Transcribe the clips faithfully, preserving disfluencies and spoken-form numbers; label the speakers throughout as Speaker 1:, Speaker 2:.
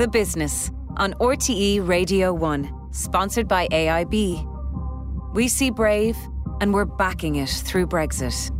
Speaker 1: The Business on R T E Radio one, sponsored by A I B. We see Brave and we're backing it through Brexit.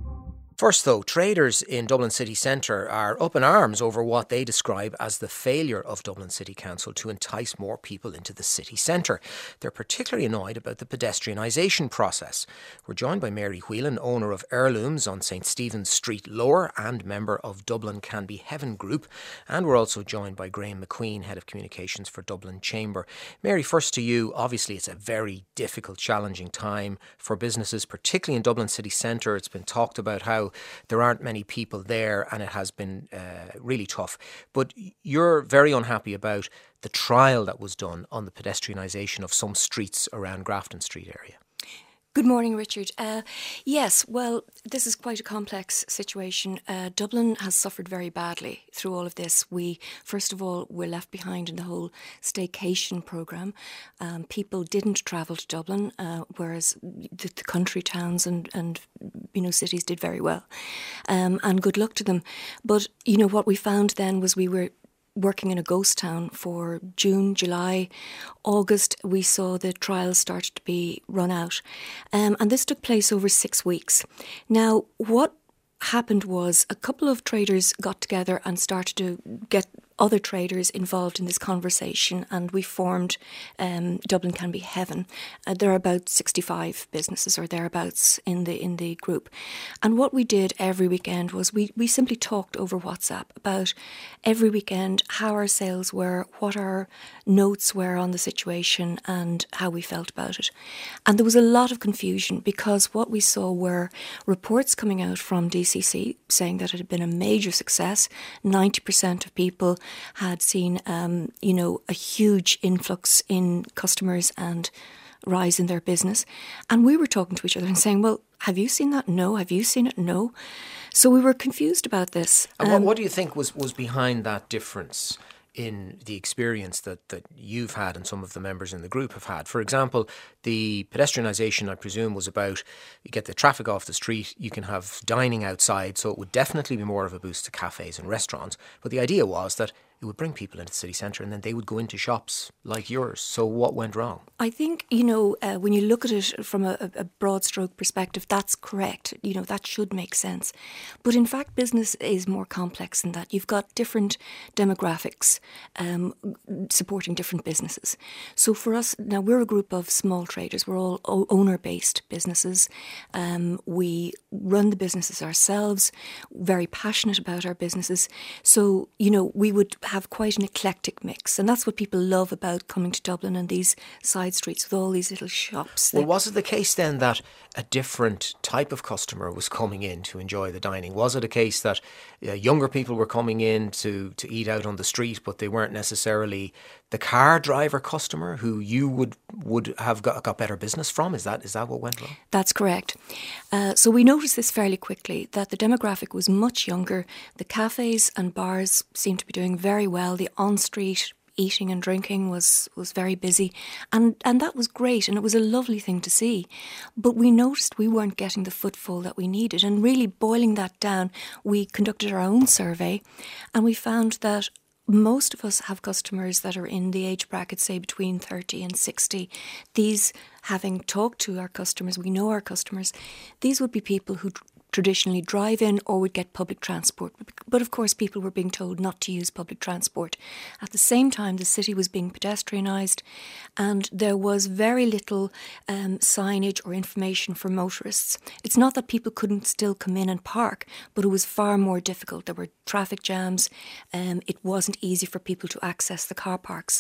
Speaker 2: First though, traders in Dublin city centre are up in arms over what they describe as the failure of Dublin City Council to entice more people into the city centre. They're particularly annoyed about the pedestrianisation process. We're joined by Mary Whelan, owner of Heirlooms on St Stephen's Street Lower and member of Dublin Can Be Heaven Group. And we're also joined by Graham McQueen, Head of Communications for Dublin Chamber. Mary, first to you. Obviously it's a very difficult, challenging time for businesses, particularly in Dublin city centre. It's been talked about how there aren't many people there and it has been uh, really tough. But you're very unhappy about the trial that was done on the pedestrianisation of some streets around Grafton Street area.
Speaker 3: Good morning, Richard. Uh, yes, well, this is quite a complex situation. Uh, Dublin has suffered very badly through all of this. We, first of all, were left behind in the whole staycation programme. Um, people didn't travel to Dublin, uh, whereas the, the country towns and, and you know cities did very well. Um, and good luck to them. But, you know, what we found then was we were working in a ghost town for June, July, August. We saw the trials started to be run out. Um, and this took place over six weeks. Now, what happened was a couple of traders got together and started to get other traders involved in this conversation, and we formed um, Dublin Can Be Heaven. Uh, there are about sixty-five businesses or thereabouts in the in the group. And what we did every weekend was we, we simply talked over WhatsApp about every weekend how our sales were, what our notes were on the situation and how we felt about it. And there was a lot of confusion because what we saw were reports coming out from D C C saying that it had been a major success. ninety percent of people had seen, um, you know, a huge influx in customers and rise in their business. And we were talking to each other and saying, well, have you seen that? No. Have you seen it? No. So we were confused about this.
Speaker 2: And
Speaker 3: um,
Speaker 2: what, what do you think was, was behind that difference in the experience that, that you've had and some of the members in the group have had? For example, the pedestrianisation, I presume, was about you get the traffic off the street, you can have dining outside, so it would definitely be more of a boost to cafes and restaurants. But the idea was that it would bring people into the city centre and then they would go into shops like yours. So what went wrong?
Speaker 3: I think, you know, uh, when you look at it from a, a broad stroke perspective, that's correct. You know, that should make sense. But in fact, business is more complex than that. You've got different demographics um, supporting different businesses. So for us, now we're a group of small traders. We're all owner-based businesses. Um, we run the businesses ourselves, very passionate about our businesses. So, you know, we would have quite an eclectic mix, and that's what people love about coming to Dublin and these side streets with all these little shops.
Speaker 2: Well, was it the case then that a different type of customer was coming in to enjoy the dining? Was it a case that uh, younger people were coming in to, to eat out on the street, but they weren't necessarily the car driver customer who you would would have got, got better business from? Is that is that what went wrong?
Speaker 3: That's correct. Uh, so we noticed this fairly quickly, that the demographic was much younger. The cafes and bars seemed to be doing very well. The on-street eating and drinking was, was very busy, and, and that was great, and it was a lovely thing to see. But we noticed we weren't getting the footfall that we needed, and really boiling that down, we conducted our own survey, and we found that most of us have customers that are in the age bracket, say, between thirty and sixty. These, having talked to our customers, we know our customers, these would be people who traditionally drive in or would get public transport. But of course, people were being told not to use public transport. At the same time, the city was being pedestrianised, and there was very little um, signage or information for motorists. It's not that people couldn't still come in and park, but it was far more difficult. There were traffic jams. Um, it wasn't easy for people to access the car parks.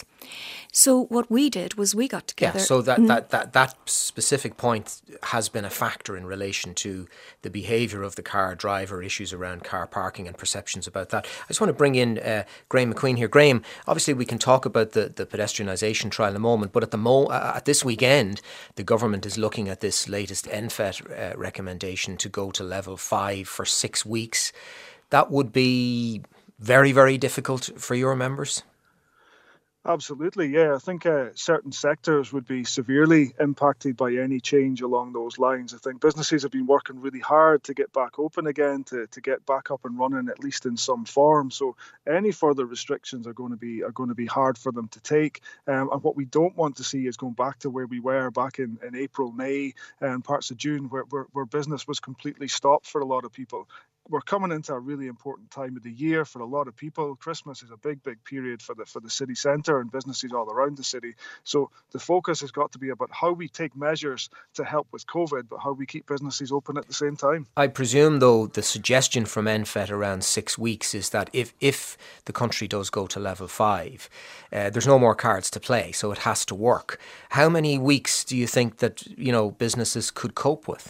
Speaker 3: So what we did was we got together.
Speaker 2: Yeah, so that, that, that, that specific point has been a factor in relation to the behaviour of the car driver, issues around car parking and perceptions about that. I just want to bring in uh, Graham McQueen here. Graham, obviously we can talk about the, the pedestrianisation trial in a moment, but at the mo- uh, at this weekend, the government is looking at this latest N F E T uh, recommendation to go to level five for six weeks. That would be very, very difficult for your members.
Speaker 4: Absolutely, yeah. I think uh, certain sectors would be severely impacted by any change along those lines. I think businesses have been working really hard to get back open again, to, to get back up and running, at least in some form. So any further restrictions are going to be are going to be hard for them to take. Um, and what we don't want to see is going back to where we were back in, in April, May, and parts of June, where, where where business was completely stopped for a lot of people. We're coming into a really important time of the year for a lot of people. Christmas is a big, big period for the for the city centre and businesses all around the city. So the focus has got to be about how we take measures to help with COVID, but how we keep businesses open at the same time.
Speaker 2: I presume, though, the suggestion from N F E T around six weeks is that if, if the country does go to level five, uh, there's no more cards to play, so it has to work. How many weeks do you think that, you know, businesses could cope with?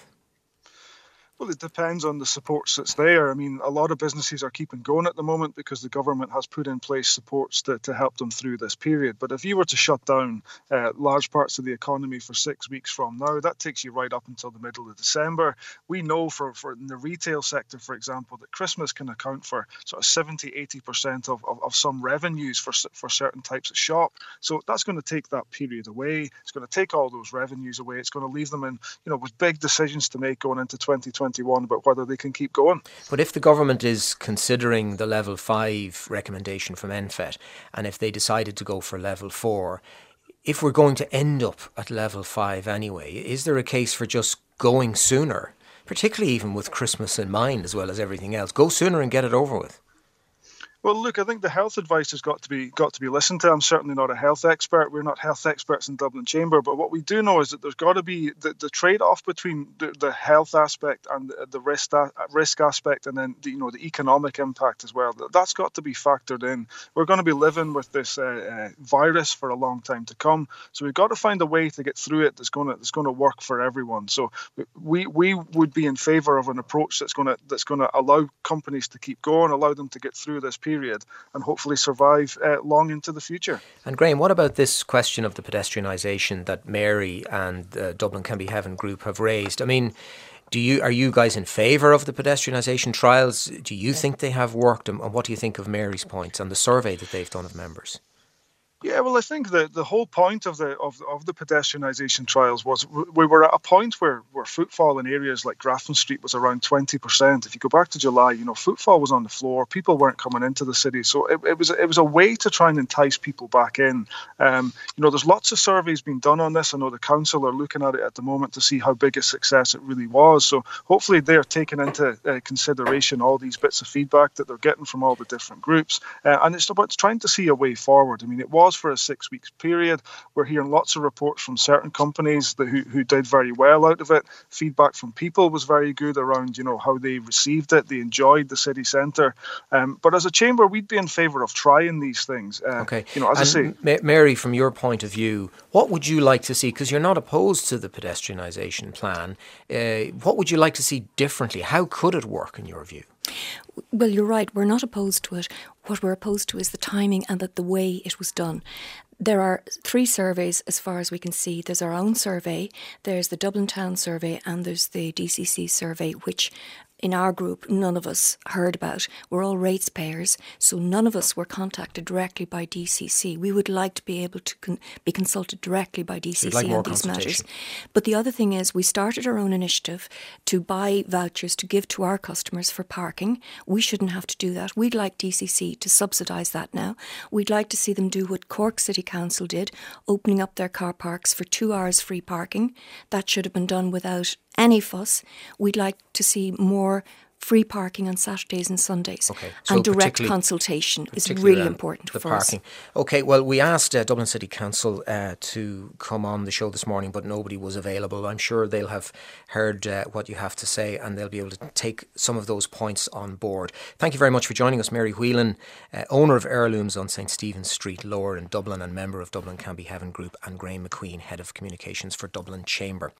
Speaker 4: Well, it depends on the supports that's there. I mean, a lot of businesses are keeping going at the moment because the government has put in place supports to, to help them through this period. But if you were to shut down uh, large parts of the economy for six weeks from now, that takes you right up until the middle of December. We know for, for in the retail sector, for example, that Christmas can account for sort of seventy, eighty percent of, of, of some revenues for, for certain types of shop. So that's going to take that period away. It's going to take all those revenues away. It's going to leave them in, you know, with big decisions to make going into twenty twenty. About whether they can keep going.
Speaker 2: But if the government is considering the level five recommendation from N F E T, and if they decided to go for level four, if we're going to end up at level five anyway, is there a case for just going sooner, particularly even with Christmas in mind as well as everything else? Go sooner and get it over with.
Speaker 4: Well, look, I think the health advice has got to be got to be listened to. I'm certainly not a health expert. We're not health experts in Dublin Chamber, but what we do know is that there's got to be the, the trade-off between the, the health aspect and the, the risk risk aspect, and then the, you know the economic impact as well. That's got to be factored in. We're going to be living with this uh, uh, virus for a long time to come, so we've got to find a way to get through it that's going to that's going to work for everyone. So we we would be in favour of an approach that's going to that's going to allow companies to keep going, allow them to get through this period. And hopefully survive uh, long into the future.
Speaker 2: And Graham, what about this question of the pedestrianisation that Mary and uh, Dublin Can Be Heaven group have raised? I mean, do you are you guys in favour of the pedestrianisation trials? Do you think they have worked? And what do you think of Mary's points and the survey that they've done of members?
Speaker 4: Yeah, well, I think the, the whole point of the of, of the pedestrianisation trials was we were at a point where, where footfall in areas like Grafton Street was around twenty percent. If you go back to July, you know, footfall was on the floor. People weren't coming into the city. So it, it was it was a way to try and entice people back in. Um, you know, there's lots of surveys being done on this. I know the council are looking at it at the moment to see how big a success it really was. So hopefully they're taking into uh, consideration all these bits of feedback that they're getting from all the different groups. Uh, and it's about trying to see a way forward. I mean, it was for a six weeks period. We're hearing lots of reports from certain companies that, who, who did very well out of it. Feedback from people was very good around, you know, how they received it. They enjoyed the city centre. Um, but as a chamber, we'd be in favour of trying these things. Uh,
Speaker 2: okay.
Speaker 4: You know, as
Speaker 2: and
Speaker 4: I say,
Speaker 2: M- Mary, from your point of view, what would you like to see? Because you're not opposed to the pedestrianisation plan. Uh, what would you like to see differently? How could it work in your view?
Speaker 3: Well, you're right. We're not opposed to it. What we're opposed to is the timing and that the way it was done. There are three surveys as far as we can see. There's our own survey, there's the Dublin Town survey, and there's the D C C survey, which in our group, none of us heard about. We're all rates payers, so none of us were contacted directly by D C C. We would like to be able to con- be consulted directly by D C C
Speaker 2: like
Speaker 3: on these matters. But the other thing is we started our own initiative to buy vouchers to give to our customers for parking. We shouldn't have to do that. We'd like D C C to subsidise that now. We'd like to see them do what Cork City Council did, opening up their car parks for two hours free parking. That should have been done without any fuss. We'd like to see more free parking on Saturdays and Sundays.
Speaker 2: Okay. So
Speaker 3: and direct consultation is really important
Speaker 2: the
Speaker 3: for
Speaker 2: parking.
Speaker 3: us.
Speaker 2: Okay, well, we asked uh, Dublin City Council uh, to come on the show this morning, but nobody was available. I'm sure they'll have heard uh, what you have to say and they'll be able to take some of those points on board. Thank you very much for joining us, Mary Whelan, uh, owner of Heirlooms on St Stephen's Street, Lower in Dublin, and member of Dublin Can Be Heaven Group, and Graham McQueen, Head of Communications for Dublin Chamber.